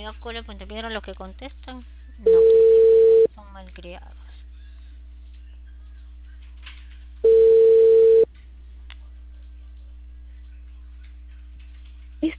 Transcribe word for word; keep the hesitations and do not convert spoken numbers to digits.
amiga Cole Puente Piedra los que contestan. No, son malcriados.